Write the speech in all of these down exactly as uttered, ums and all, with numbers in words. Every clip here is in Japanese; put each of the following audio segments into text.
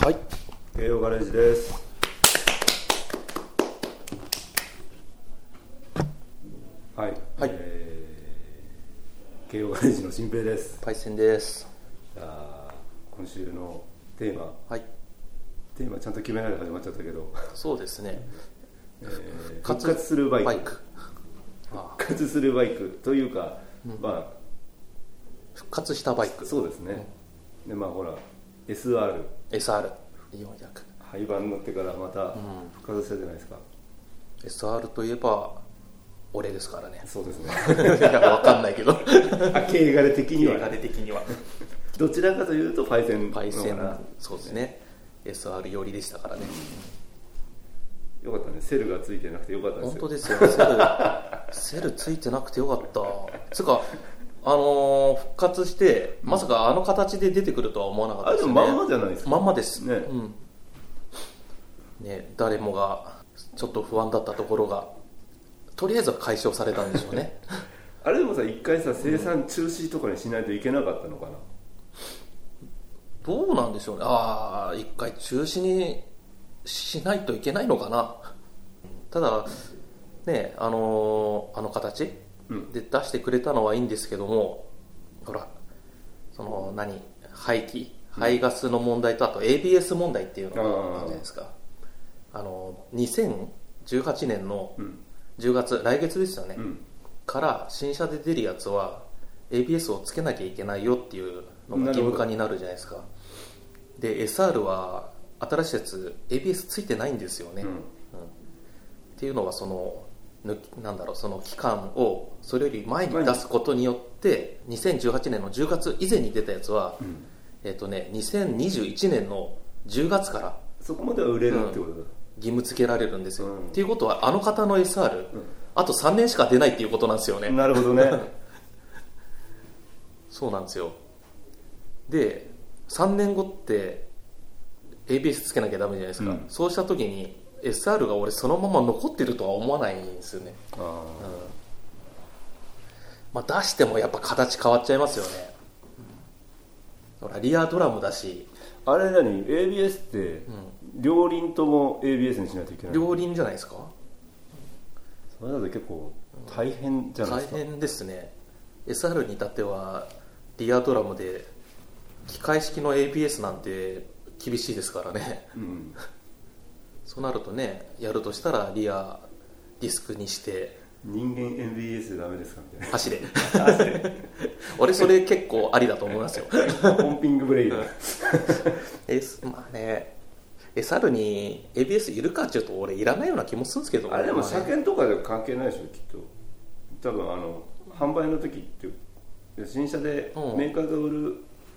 はい、 慶応ガレージです。はい、 はい、 えー、慶応ガレージの新平です。 パイセンです。 じゃあ今週のテーマ、 はい、 テーマちゃんと決めないで始まっちゃったけど、 そうですね、 えー、復活するバイク、 バイク復活するバイクというか、うん、まあ復活したバイク、 そうですね、うん、でまあほら エスアールエスアールよんひゃく廃盤になってからまた復活したじゃないですか、 うん、エスアール といえば俺ですからね。 そうですねいや分かんないけどあ、経営ガレ的には、 経営ガレ的にはどちらかというとパイセンパイセン、そうですね、 エスアール 寄りでしたからね、 うん、よかったね、セルがついてなくてよかったですよ。 本当ですよ、セルセルついてなくてよかった。つうかあのー、復活してまさかあの形で出てくるとは思わなかったですよね。 あ、でもまんまじゃないですか。 まんまですね、 うんね、誰もがちょっと不安だったところがとりあえずは解消されたんでしょうねあれでもさ、一回さ生産中止とかにしないといけなかったのかな、 どうなんでしょうね。ああ、一回中止にしないといけないのかな。ただね、あのー、あの形で出してくれたのはいいんですけども、うん、ほらその何排気排ガスの問題とあと エービーエス 問題っていうのがあるじゃないですか。あのにせんじゅうはちねんのじゅうがつ、来月ですよね、うん、から新車で出るやつは エービーエス をつけなきゃいけないよっていうのが義務化になるじゃないですか。で エスアール は新しいやつ エービーエス ついてないんですよね、うんうん、っていうのはそのなんだろう、その期間をそれより前に出すことによってにせんじゅうはちねんのじゅうがつ以前に出たやつは、うん、えーとね、にせんにじゅういちねんのじゅうがつからそこまでは売れるってことだ、うん、 義務付けられるんですよ、 うん、 っていうことはあの方の エスアール、うん、あとさんねんしか出ないっていうことなんですよね。 なるほどねそうなんですよ。でさんねんごって エービーエス つけなきゃダメじゃないですか、うん、そうした時に エスアール が俺そのまま残ってるとは思わないんですよね。あ、うん、まあ、出してもやっぱ形変わっちゃいますよね、うん、ほらリアドラムだし、 あれ何 エービーエス って、うん、両輪とも エービーエス にしないといけない。 両輪じゃないですか。 それだと結構大変じゃないですか。 大変ですね。 エスアール に至ってはリアドラムで機械式の エービーエス なんて厳しいですからね、うん、そうなるとね、やるとしたらリアディスクにして人間 エービーエス でダメですかみたいな、 走れ走れ俺それ結構ありだと思いますよポンピングブレイドえまあね、エスアール に エービーエス いるかっていうと俺いらないような気もするんですけど、 あれでも車検とかで関係ないでしょきっと。多分あの販売の時って新車でメーカーが売る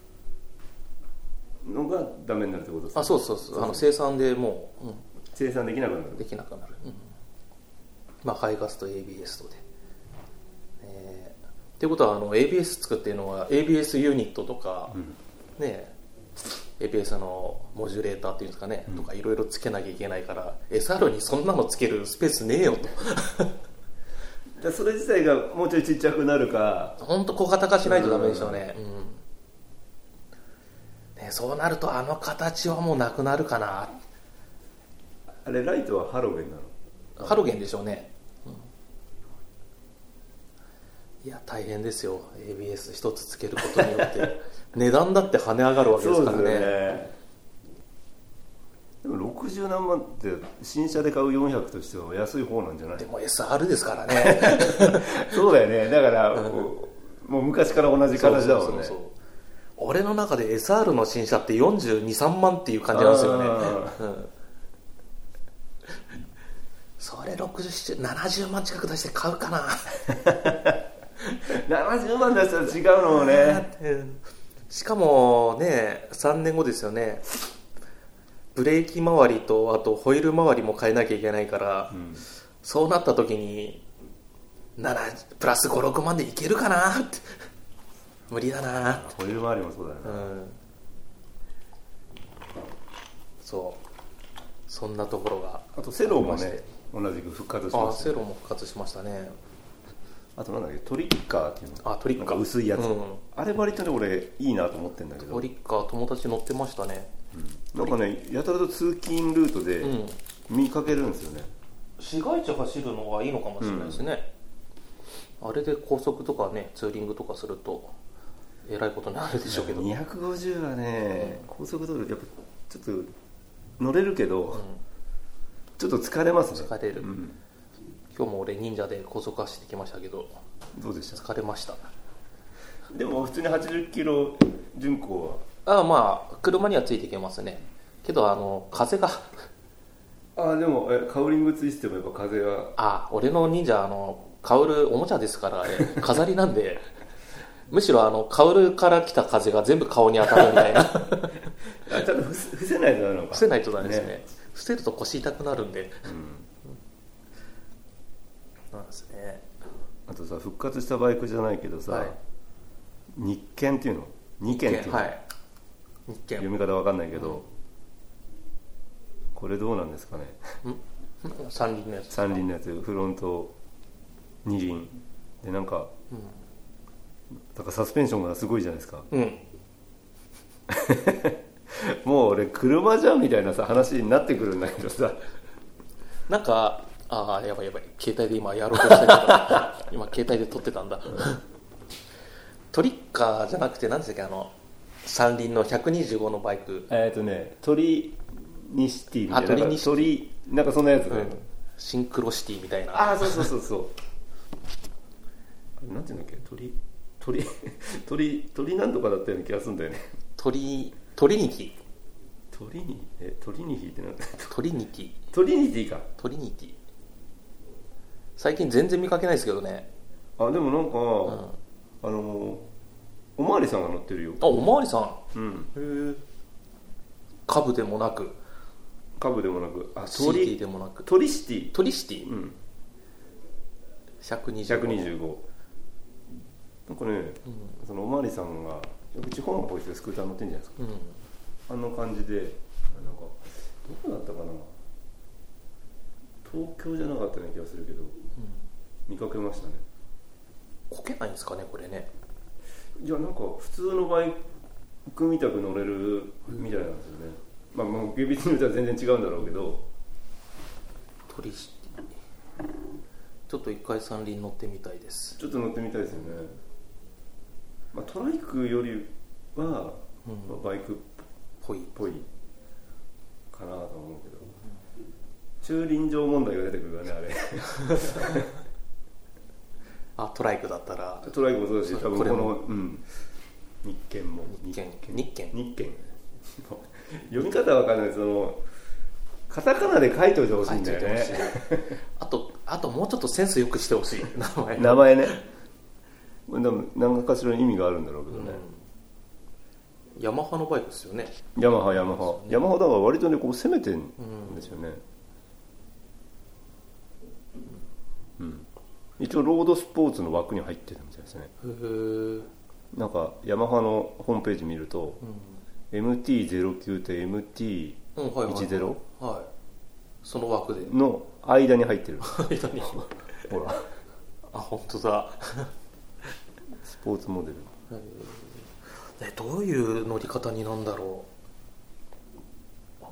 のがダメになるってことですか。 あ、そうそうそう、あの生産でもう、うん、 生産できなくなるできなくなる、うん、まあ排ガスと エービーエス とで、えー、っていうことはあの エービーエス 作っていうのは エービーエス ユニットとか、うん、ね、エービーエス のモジュレーターっていうんですかね、うん、とかいろいろつけなきゃいけないから エスアール にそんなのつけるスペースねえよとそれ自体がもうちょいちっちゃくなるか、 本当小型化しないとダメでしょうね、うんね、そうなるとあの形はもうなくなるかな。 あれライトはハロゲンなの？ハロゲンでしょうね、うん、いや大変ですよ エービーエス 一つつけることによって値段だって跳ね上がるわけですから ね, そうですよね。 でもろくじゅうなんまんって新車で買うよんひゃくとしては安い方なんじゃない？ でも エスアール ですからねそうだよね。だから、うん、もう昔から同じ形だもんね。そうそうそうそう、 俺の中で エスアール の新車ってよんじゅうに、さんまんっていう感じなんですよね、うん、それろくじゅう、ななじゅうまん近く出して買うかなななじゅうまん出したら違うのもねしかもねさんねんごですよね。ブレーキ周りとあとホイール周りも変えなきゃいけないから、うん、そうなった時にななプラスご、ろくまんでいけるかなって無理だな。 ホイール周りもそうだね、うん、 そうそんなところが。 あとセロもね同じく復活しました、ね、 あセロも復活しましたね。 あとなんだっけトリッカーっていうの、 あトリッカーなんか薄いやつ、 うん、 あれ割とね俺いいなと思ってるんだけど、 トリッカー友達乗ってましたね、 うん、なんかねやたらと通勤ルートで見かけるんですよね、 うん、市街地走るのはいいのかもしれないですね、うん、あれで高速とかねツーリングとかするとえらいことになるでしょうけど、 にひゃくごじゅうはね、うん、高速道路やっぱちょっと乗れるけど、うん、ちょっと疲れますね。 疲れる、うん、今日も俺忍者で高速走ってきましたけどどうでした？ 疲れました。 でも普通にはちじゅっキロ巡航はああまあ車にはついていけますね。けどあの風がああでもえカウリングついててもやっぱ風はああ俺の忍者あのカウルおもちゃですからあれ飾りなんでむしろあのカウルから来た風が全部顔に当たるみたいなあちゃんと伏せないとダメなのか。 伏せないとダメですね、ね、伏せると腰痛くなるんで、うん、なんですね。 あとさ復活したバイクじゃないけどさ、はい、日券っていうのにけんっていうの、はい、日券読み方わかんないけど、うん、これどうなんですかね。 三輪のやつ三輪のやつフロント二輪でなんか、うんだからサスペンションがすごいじゃないですか、うん、もう俺車じゃんみたいなさ話になってくるんだけどさなんかああやばいやばい携帯で今やろうとしたけど今携帯で撮ってたんだ、うん、トリッカーじゃなくて何でしたっけあの三輪のひゃくにじゅうごのバイクえっ、ー、とねトリニシティみたいなトリニシティトリなんかそんなやつ、うん、 シンクロシティみたいなああそうそうそうそうなんていうんだっけトリ鳥鳥鳥なんとかだったような気がするんだよね。 鳥鳥ニティ鳥にえ鳥ニティってなんだ。 鳥ニティ鳥ニティか。 鳥ニティ最近全然見かけないですけどね。 あでもなんか、うん、あのおまわりさんが乗ってるよ。 あおまわりさん。 うん。 へえ。株でもなく。 株でもなく。あ鳥シティでもなく。 鳥シティ。 鳥シティ。 うん。 ひゃくにじゅうご。 ひゃくにじゅうご。なんかね、うん、そのおまわりさんが地方の方でスクーター乗ってんじゃないですか、うん、あの感じでなんかどこだったかな東京じゃなかったような気がするけど、うん、見かけましたね。 こけないんですかねこれね。 いやなんか普通のバイクみたく乗れるみたいなんですよね、うん、まあまあ厳密に言うと全然違うんだろうけど鳥シティちょっと一回三輪乗ってみたいです。 ちょっと乗ってみたいですよね。まあ、トライクよりは、うんまあ、バイクっぽいぽいかなと思うけど、うん、駐輪場問題が出てくるからねあれあトライクだったらトライクもそうだし多分この、うん、日券も日券日券日券読み方は分かんないそのカタカナで書いておいてほしいんだよねあとあともうちょっとセンスよくしてほしい名前名前ねでも何かしらの意味があるんだろうけどね、 うん、ヤマハのバイクですよね。 ヤマハヤマハ、ね、ヤマハだから割とねこう攻めてるんですよね、うんうん、一応ロードスポーツの枠に入ってるみたいですね。 へーなんかヤマハのホームページ見ると、うん、エムティーゼロきゅう と エムティーいちゼロはい、はいはい、その枠での間に入ってる間にほらあ本当だスポーツモデル、 えどういう乗り方になんだろう。う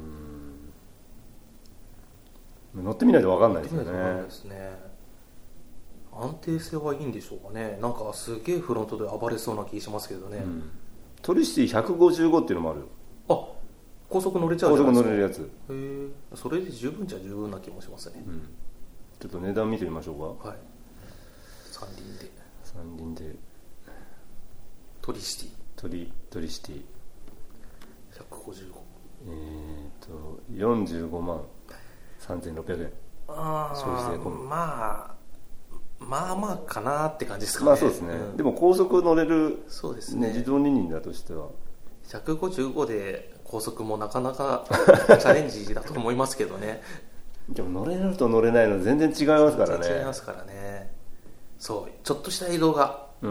ーん乗ってみないと分かんないですよね。 ですね。安定性はいいんでしょうかね。なんかすげえフロントで暴れそうな気しますけどね、うん、 トリシティひゃくごじゅうごっていうのもあるよ。 あ高速乗れちゃうじゃないですか。 高速乗れるやつ。 へえそれで十分じゃ十分な気もしますね、うん、 ちょっと値段見てみましょうか。 はい三輪で三輪でトリシティトリトリシティひゃくごじゅうごえーとよんじゅうごまんさんぜんろっぴゃくえんあ消費税込み。まあまあまあかなって感じですかね。 まあそうですね、うん、でも高速乗れるそうですね自動二輪だとしてはひゃくごじゅうごで高速もなかなかチャレンジだと思いますけどねでも乗れると乗れないの全然違いますからね。 全然違いますからね。そうちょっとした移動が、 うん、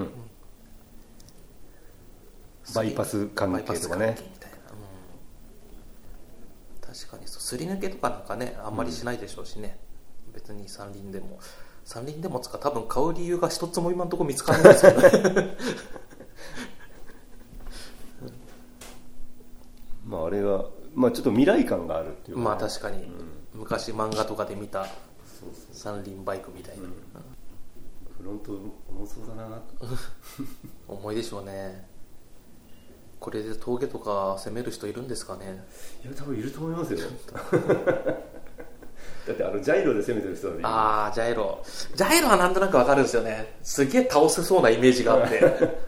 バイパス関係とかね、 みたいな、うん、確かにそうすり抜けとかなんかねあんまりしないでしょうしね、うん、別に三輪でも三輪でもつか多分買う理由が一つも今のところ見つからないですけどねまああれが、まあ、ちょっと未来感があるっていうか、ね、 まあ確かに、うん、昔漫画とかで見た三輪バイクみたいな、うん、 フロント重そうだな重いでしょうね。これで峠とか攻める人いるんですかね。 いや多分いると思いますよだってあのジャイロで攻めてる人だね。 ああジャイロジャイロはなんとなくわかるんですよね。すげえ倒せそうなイメージがあって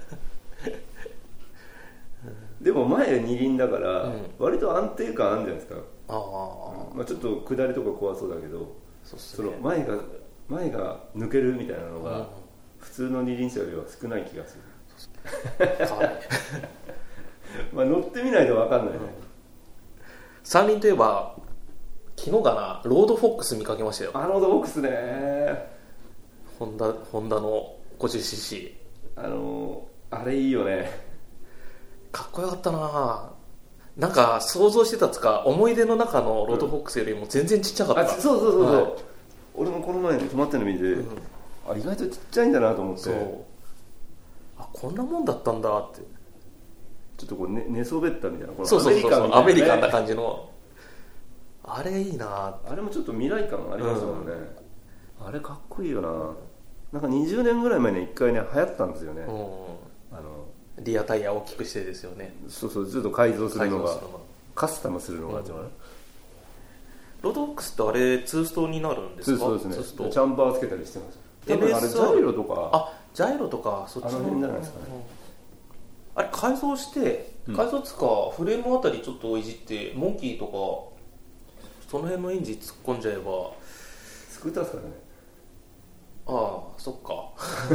でも前二輪だから、うん、割と安定感あるんじゃないですか。あ、うんまあ、ちょっと下りとか怖そうだけど そ, その前が前が抜けるみたいなのが、うん、普通の二輪車よりは少ない気がするまあ乗ってみないと分かんないね、うん、 三輪といえば昨日かなロードフォックス見かけましたよ。 あロードフォックスね、 ホンダホンダの ごじゅっシーシー、あのあれいいよね。 かっこよかったな。なんか想像してたつか思い出の中のロードフォックスよりも全然ちっちゃかった、うん、あそうそうそうそう、はい、俺もこの前に止まってるの見て、うん、あ意外とちっちゃいんだなと思って。そうあこんなもんだったんだって。 ちょっとこう、ね、寝そべったみたいな、このそうそうそうそうアメリカンな感じのあれいいな。 あれもちょっと未来感ありますもんね、うん、あれかっこいいよな。なんかにじゅうねんぐらい前に一回ね流行ったんですよね、うん、あのリアタイヤを大きくしてですよね。 そうそうちょっと改造するのがカスタムするのが、うん、 ロードボックスってあれツーストになるんですか。 そうですねチャンバーつけたりしてます。多分あれジャイロとかあジャイロとかそっちのあの辺じゃないですかね、 うん、あれ改造して改造つか、うん、フレームあたりちょっといじってモンキーとかその辺のエンジン突っ込んじゃえばスクーターですからね。 ああそっか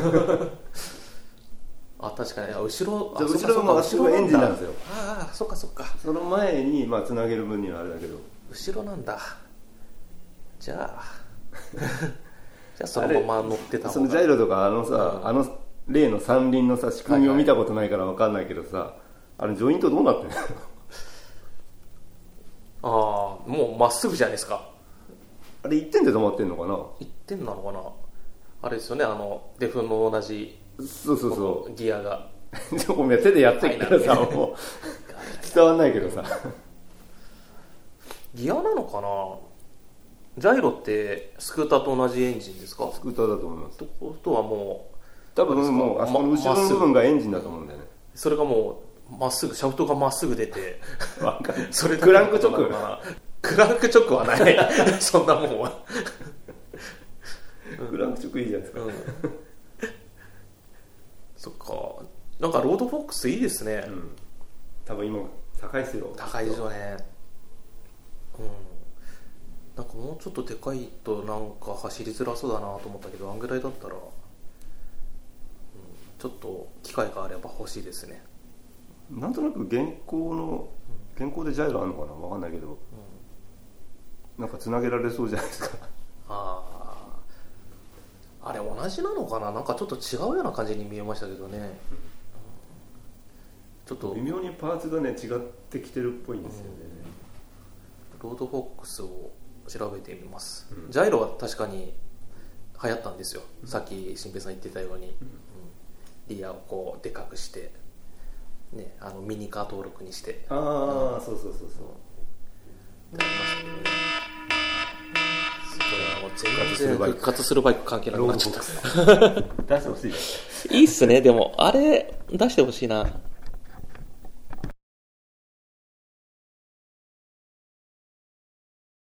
あ確かに後ろじゃ後ろが後ろエンジンなんですよ。 ああそっかそっか。 その前にまあつなげる分にはあれだけど後ろなんだ。じゃあじゃあそのまま乗ってた方がそのジャイロとかあのさ、うん、あの例の三輪のさ仕組みを見たことないから分かんないけどさ、はいはい、あれジョイントどうなってるのああもうまっすぐじゃないですか。 あれ一点で止まってんのかな。 一点なのかな。あれですよねあのデフの同じそうそうそうギアがごめん手でやってきたらさもう伝わんないけどさギアなのかな。ジャイロってスクーターと同じエンジンですか。 スクーターだと思います。 とことはもう多分もうあそこの後ろの部分がエンジンだと思うんだよね。 それがもうまっすぐシャフトがまっすぐ出てそれクランクチョッククランクチョックはないそんなもんはクランクチョックいいじゃないですか、うん、 そっかなんかロードフォックスいいですね、うん、 多分今高いですよ。 高いですよね。うんなんかもうちょっとでかいとなんか走りづらそうだなと思ったけどあんぐらいだったら、うん、ちょっと機会があれば欲しいですね。 なんとなく現行の現行でジャイロあるのかな分かんないけど、うん、なんかつなげられそうじゃないですかあああれ同じなのかな。なんかちょっと違うような感じに見えましたけどね、うん、ちょっと微妙にパーツがね違ってきてるっぽいんですよね、 うん、ロードフォックスを調べてみます、うん、ジャイロは確かに流行ったんですよ、うん、さっき新平さん言ってたように、うんうん、リアをこうでかくしてね、あのミニカー登録にしてああ、うん、そうそうそうそうってありましたけどね。すごいもう全然復活するバイク関係なくなっちゃった出してほしいいいっすね。でもあれ出してほしいな。